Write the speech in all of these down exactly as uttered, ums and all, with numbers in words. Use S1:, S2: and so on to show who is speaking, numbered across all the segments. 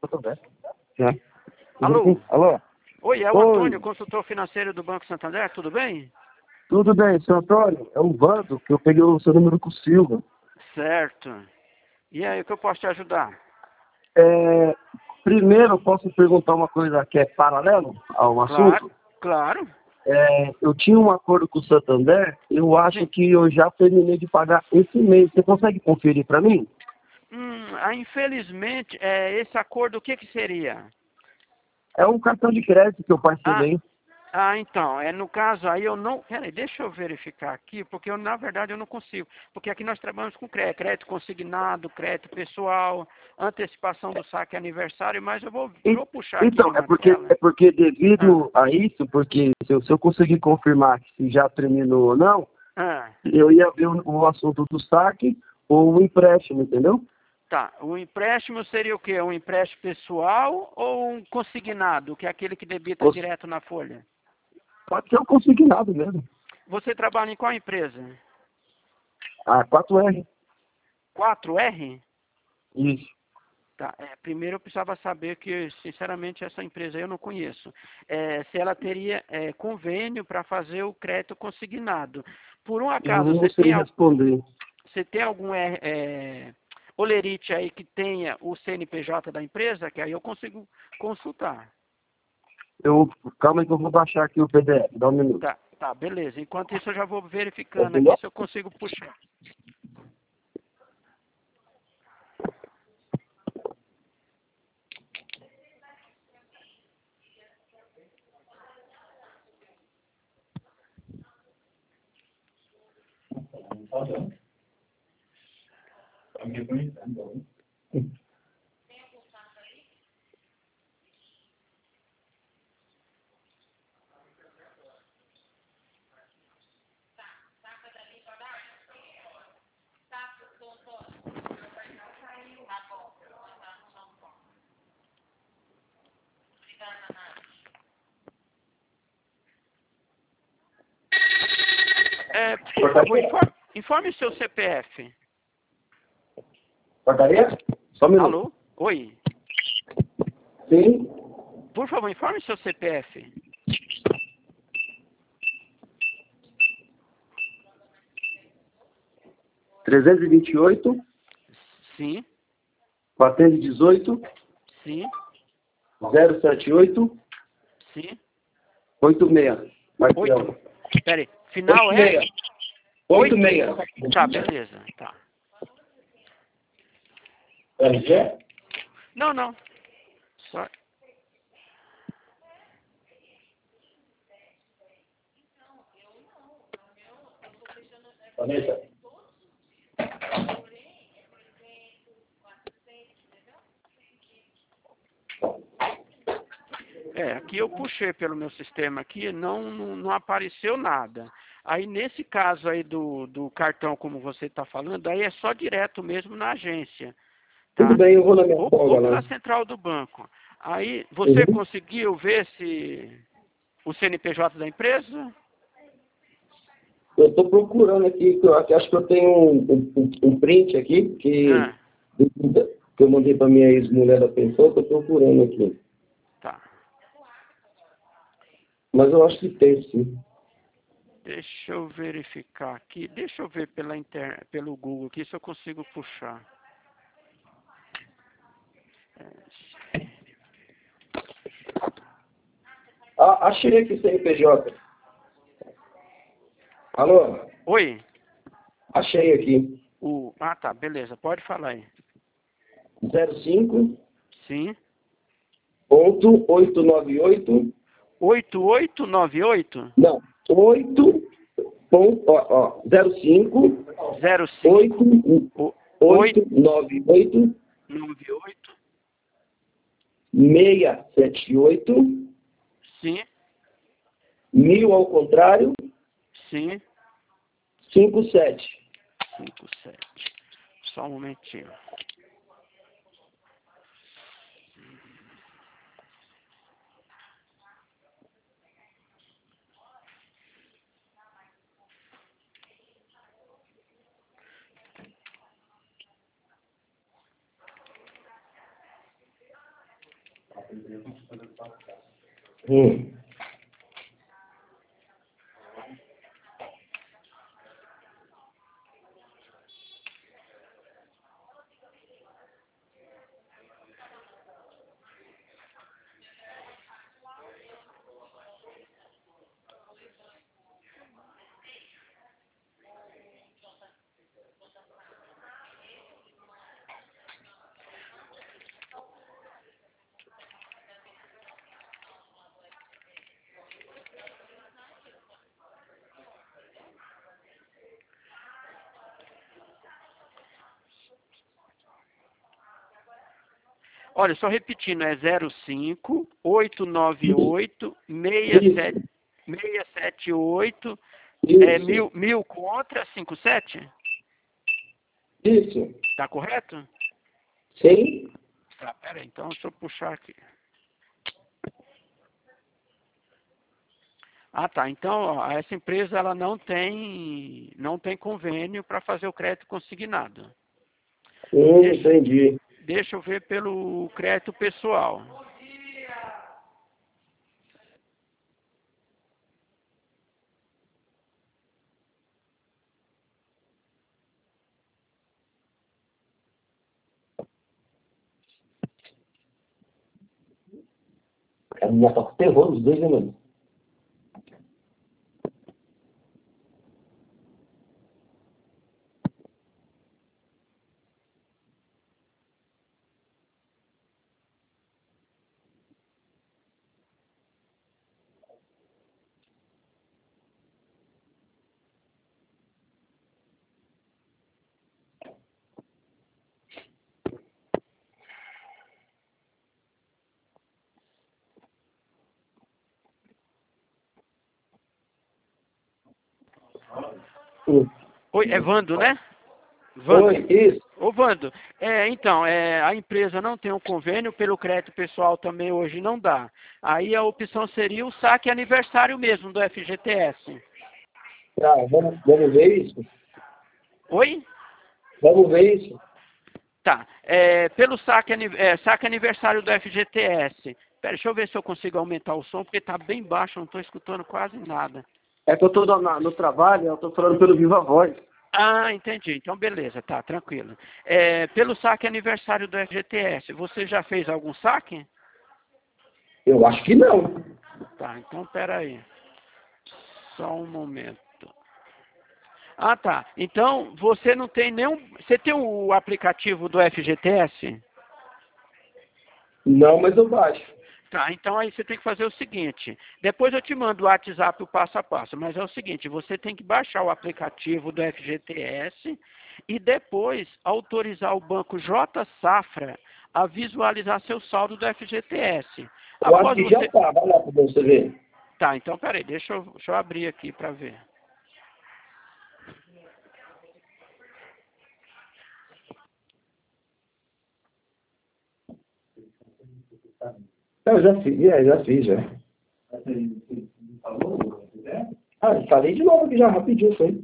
S1: Já.
S2: Alô?
S1: Alô?
S2: Oi, é o
S1: Oi.
S2: Antônio, consultor financeiro do Banco Santander, tudo bem?
S1: Tudo bem, seu Antônio? É o Vando, que eu peguei o seu número com o Silva.
S2: Certo. E aí, o que eu posso te ajudar?
S1: É, primeiro, eu posso perguntar uma coisa que é paralelo ao
S2: Claro,
S1: assunto?
S2: claro.
S1: É, eu tinha um acordo com o Santander, eu acho
S2: Sim.
S1: que eu já terminei de pagar esse mês. Você consegue conferir para mim?
S2: Hum, ah, infelizmente, é, esse acordo, o que que seria?
S1: É um cartão de crédito que eu
S2: Ah,
S1: parcelei.
S2: ah, então, é no caso aí eu não... Peraí, deixa eu verificar aqui, porque eu, na verdade, eu não consigo. Porque aqui nós trabalhamos com crédito, crédito consignado, crédito pessoal, antecipação do saque aniversário, mas eu vou,
S1: E-
S2: vou puxar aqui
S1: Então, é
S2: uma
S1: porque,
S2: tela.
S1: é porque
S2: Ah,
S1: devido a isso, porque se eu, se eu conseguir confirmar que se já terminou ou não,
S2: ah.
S1: eu ia ver o, o assunto do saque ou o empréstimo, entendeu?
S2: Tá, o empréstimo seria o quê? Um empréstimo pessoal ou um consignado, que é aquele que debita
S1: Cons-
S2: direto na folha?
S1: Pode ser um consignado mesmo.
S2: Você trabalha em qual empresa?
S1: Ah, quatro R.
S2: quatro R?
S1: Isso.
S2: Tá, é, primeiro eu precisava saber que, sinceramente, essa empresa eu não conheço. É, se ela teria é, convênio para fazer o crédito consignado. Por um
S1: Eu
S2: acaso,
S1: não
S2: você
S1: sei
S2: tem, al-
S1: responder.
S2: você tem algum é, é, olerite aí que tenha o C N P J da empresa? Que aí eu consigo consultar.
S1: Eu, calma aí que eu vou baixar aqui o P D F. Dá um minuto.
S2: Tá, tá, beleza. Enquanto isso eu já vou verificando aqui
S1: Entendeu?
S2: se eu consigo puxar. É, por favor, informe, informe seu C P F.
S1: Portaria? Só um minuto.
S2: Alô? Oi.
S1: Sim.
S2: Por favor, informe seu C P F.
S1: trezentos e vinte e oito,
S2: Sim,
S1: quatrocentos e dezoito,
S2: sim,
S1: zero sete oito,
S2: sim.
S1: oito seis.
S2: Oito.
S1: Marcelo.
S2: Pera aí. Final é?
S1: oito
S2: Oito.
S1: seis.
S2: Tá, beleza. Tá.
S1: R G?
S2: Não, não. Só...
S1: Vanessa?
S2: É, aqui eu puxei pelo meu sistema aqui, não, não, não apareceu nada. Aí nesse caso aí do, do cartão, como você está falando, aí é só direto mesmo na agência,
S1: Tudo
S2: tá?
S1: bem, eu vou na minha
S2: Ou, ou
S1: folga lá.
S2: pela central do banco. Aí você
S1: Uhum.
S2: conseguiu ver se o C N P J da empresa?
S1: Eu estou procurando aqui, que eu aqui acho que eu tenho um, um, um print aqui, que,
S2: Ah,
S1: que eu mandei para minha ex-mulher da pensão, estou procurando aqui.
S2: tá.
S1: Mas eu acho que tem, sim.
S2: Deixa eu verificar aqui. Deixa eu ver pela inter... pelo Google aqui se eu consigo puxar.
S1: Ah, achei aqui C N P J. Alô?
S2: Oi.
S1: Achei aqui.
S2: O... Ah, tá. Beleza. Pode falar aí.
S1: zero cinco
S2: Sim.
S1: ponto oito nove oito.
S2: oito oito nove oito
S1: Não, oito ponto, ó, ó, zero cinco
S2: zero cinco
S1: oito
S2: oito
S1: oito nove oito
S2: nove oito.
S1: seis sete oito
S2: Sim.
S1: mil ao contrário
S2: Sim.
S1: cinco sete.
S2: cinco sete. Só um momentinho.
S1: Hum.
S2: Olha, só repetindo, é zero cinco, oito nove oito, seis sete, seis sete oito, é, mil, mil contra cinco sete?
S1: Isso.
S2: Tá correto?
S1: Sim.
S2: Tá, peraí, então deixa eu puxar aqui. Ah, tá. Então, ó, essa empresa ela não tem, não tem convênio para fazer o crédito consignado.
S1: Hum,
S2: Deixa,
S1: entendi.
S2: deixa eu ver pelo crédito pessoal.
S1: A minha tá com terror os dois, né, mano? Hum.
S2: Oi, é Vando, né? Vando.
S1: Oi, isso.
S2: Ô, Vando, é, então, é, a empresa não tem um convênio, pelo crédito pessoal também hoje não dá. Aí a opção seria o saque aniversário mesmo do F G T S.
S1: Tá, vamos, vamos ver isso?
S2: Oi?
S1: Vamos ver isso?
S2: Tá. É, pelo saque, ani- é, saque aniversário do F G T S. Pera, deixa eu ver se eu consigo aumentar o som, porque tá bem baixo, eu não estou escutando quase nada.
S1: É que eu tô no, no trabalho, eu tô falando pelo Viva Voz.
S2: Ah, entendi. Então, beleza, tá, tranquilo. É, pelo saque aniversário do F G T S, você já fez algum saque?
S1: Eu acho que não.
S2: Tá, então pera aí. Só um momento. Ah, tá. Então, você não tem nenhum... Você tem o aplicativo do F G T S?
S1: Não, mas eu baixo.
S2: Tá, então aí você tem que fazer o seguinte. Depois eu te mando o WhatsApp o passo a passo, mas é o seguinte, você tem que baixar o aplicativo do F G T S e depois autorizar o banco J Safra a visualizar seu saldo do F G T S.
S1: Eu acho
S2: Após
S1: que já
S2: você...
S1: tá. Vai lá pra você ver.
S2: Tá, então peraí, deixa eu, deixa eu abrir aqui para ver.
S1: Eu já fiz, é, já fiz, já. Ah, falei de novo aqui já, rapidinho, foi.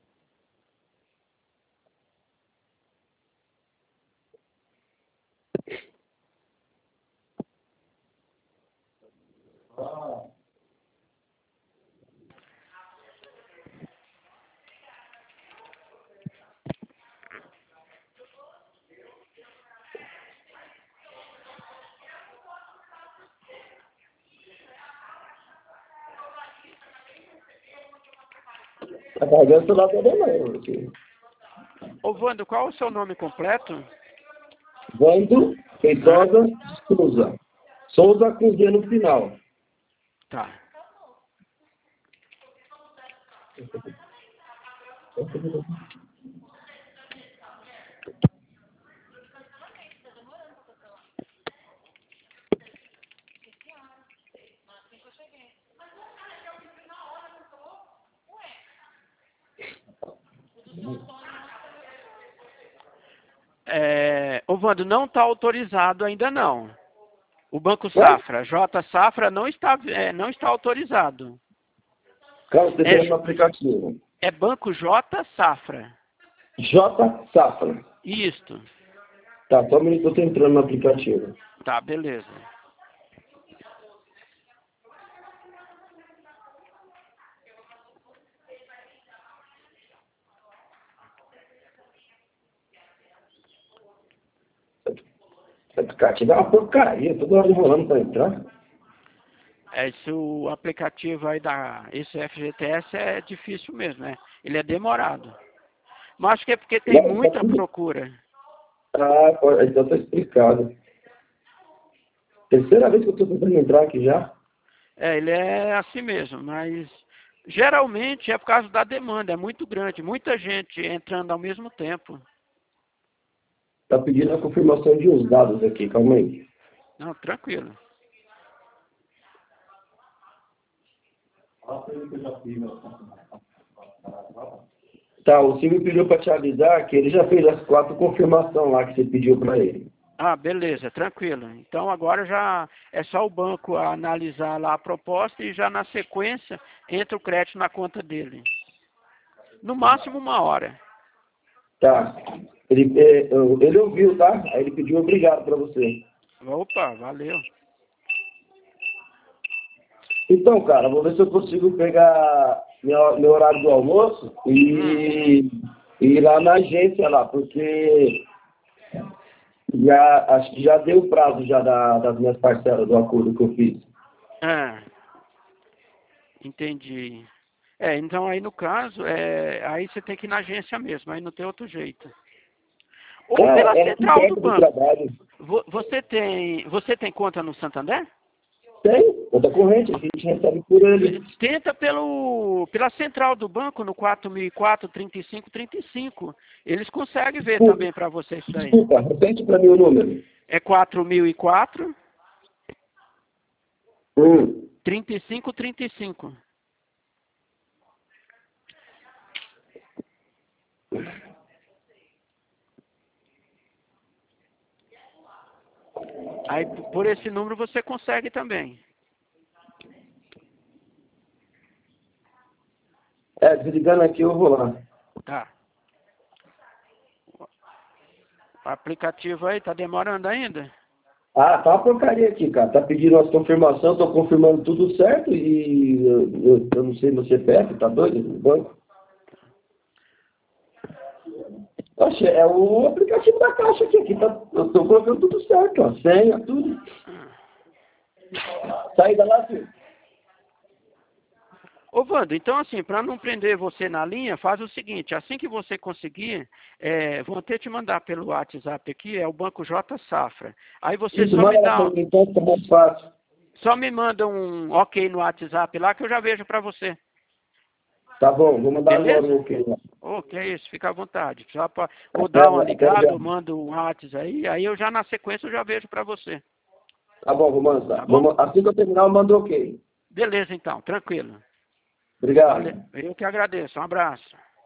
S1: Tá carregando o celular toda não. Aqui.
S2: Ô, Wando, qual o seu nome completo?
S1: Vando Feitosa Souza. Souza com Z no final.
S2: Tá. É, ô, Wando, não está autorizado ainda não. O Banco Safra, J Safra, não está, é, não está autorizado.
S1: Cara, você
S2: É,
S1: tem no aplicativo.
S2: é Banco J Safra.
S1: J Safra.
S2: Isto.
S1: Tá, só um minuto, eu tô entrando no aplicativo.
S2: Tá, beleza.
S1: Esse aplicativo é uma porcaria, toda hora enrolando para entrar.
S2: É, esse o aplicativo aí da esse F G T S é difícil mesmo, né? Ele é demorado. Mas acho que é porque tem
S1: Não, tá
S2: muita
S1: tudo-
S2: procura.
S1: Ah, pô, então tá explicado. Terceira vez que eu tô tentando entrar aqui já.
S2: É, ele é assim mesmo, mas geralmente é por causa da demanda, é muito grande, muita gente entrando ao mesmo tempo.
S1: Tá pedindo a confirmação de uns dados aqui, calma aí.
S2: Não, tranquilo.
S1: Tá, o Silvio pediu para te avisar que ele já fez as quatro confirmações lá que você pediu para ele.
S2: Ah, beleza, tranquilo. Então agora já é só o banco analisar lá a proposta e já na sequência entra o crédito na conta dele. No máximo uma hora.
S1: Tá. Ele, é, ele ouviu, tá? Aí ele pediu obrigado para você.
S2: Opa, valeu.
S1: Então, cara, vou ver se eu consigo pegar meu, meu horário do almoço e,
S2: Hum.
S1: e ir lá na agência lá, porque já, acho que já deu o prazo já da, das minhas parcelas do acordo que eu fiz.
S2: Ah, entendi. É, então aí no caso, é, aí você tem que ir na agência mesmo, aí não tem outro jeito. Ou pela
S1: É, é aqui
S2: central do
S1: perto do
S2: banco.
S1: trabalho.
S2: Vo- Você tem, você tem conta no Santander?
S1: Tem, conta corrente, a gente recebe por ele.
S2: Tenta pelo, pela central do banco no quatro mil e quatro, trinta e cinco, trinta e cinco. Eles conseguem ver
S1: Desculpa,
S2: também para você isso daí.
S1: desculpa, repete para mim o número.
S2: É quatro mil e quatro,
S1: Hum.
S2: trinta e cinco, trinta e cinco. Aí por esse número você consegue também.
S1: É, desligando aqui eu vou lá.
S2: Tá. O aplicativo aí tá demorando ainda?
S1: Ah, tá uma porcaria aqui, cara. Tá pedindo as confirmações, tô confirmando tudo certo e eu, eu, eu não sei meu C P F, tá doido no banco? Oxe, é o aplicativo da Caixa aqui, aqui tá, eu tô colocando tudo certo, ó, senha, tudo. Saída lá, filho.
S2: Ô, Wanda, então assim, para não prender você na linha, faz o seguinte, assim que você conseguir, é, vou até te mandar pelo WhatsApp aqui, é o Banco J Safra. Aí você
S1: Isso,
S2: só me
S1: manda lá
S2: dá,
S1: pra mim, então fica mais fácil.
S2: só me manda um ok no WhatsApp lá que eu já vejo para você.
S1: Tá bom, vou mandar agora
S2: Beleza?
S1: o ok lá.
S2: Ok, isso, fica à vontade. Só pra, ou
S1: Até,
S2: dá uma
S1: até
S2: ligada,
S1: já.
S2: ou manda um WhatsApp aí, aí eu já na sequência eu já vejo para você.
S1: Tá bom, vou mandar.
S2: Tá
S1: Vou
S2: bom?
S1: ma- assim que eu terminar, eu mando ok.
S2: Beleza então, tranquilo.
S1: Obrigado.
S2: Valeu, eu que agradeço. Um abraço.